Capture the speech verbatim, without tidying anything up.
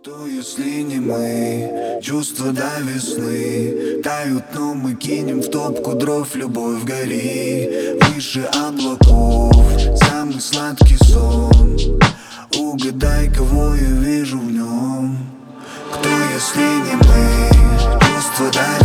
Кто, если не мы? Чувства до весны тают, но мы кинем в топку дров. Любовь гори выше облаков, самый сладкий сон. Угадай, кого я вижу в нем. Кто, если не мы? Чувства до